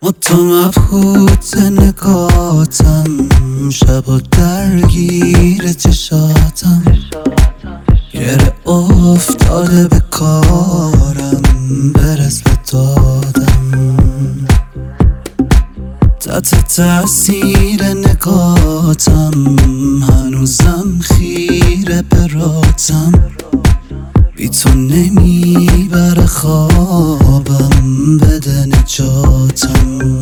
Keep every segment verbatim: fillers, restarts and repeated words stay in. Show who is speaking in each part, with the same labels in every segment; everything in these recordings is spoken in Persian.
Speaker 1: تو مبهوت نگاتم، شبا درگیر چشاتم، گره افتاده به کارم، برس به دادم. تحت تأثیر نگاتم، هنوزم خیره به راتم، بی تو نمیبره خوابم، بده نجاتم.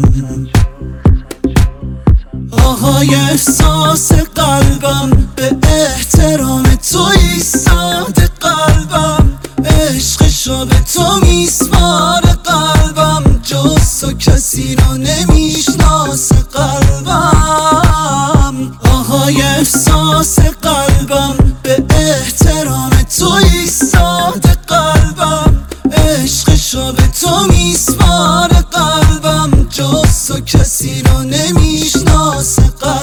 Speaker 1: آهای احساس قلبم، به احترام تو ایستاده قلبم، عشقشو به تو میسپاره قلبم، جز تو کسی رو نمیشناسه قلبم. آهای احساس قلبم، به احترام تو ایستاده قلبم، عشقشو به تو میسپاره قلبم، جز تو کسی رو نمیشناسه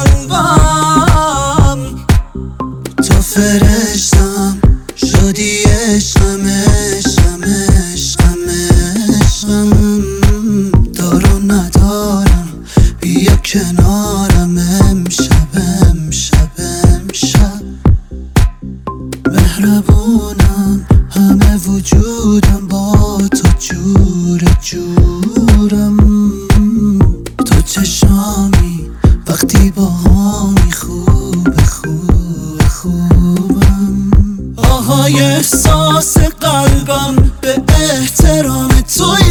Speaker 1: قلبم. تو فرشتم شدی عشقم عشقم عشقم عشقم، دارو ندارم بیا کنارم، امشب امشب امشب. مهربونم همه وجودم، با تو جور جورم، تو چشامی وقتی با هامی، خوب خوب خوبم. آهای احساس قلبم، به احترام تو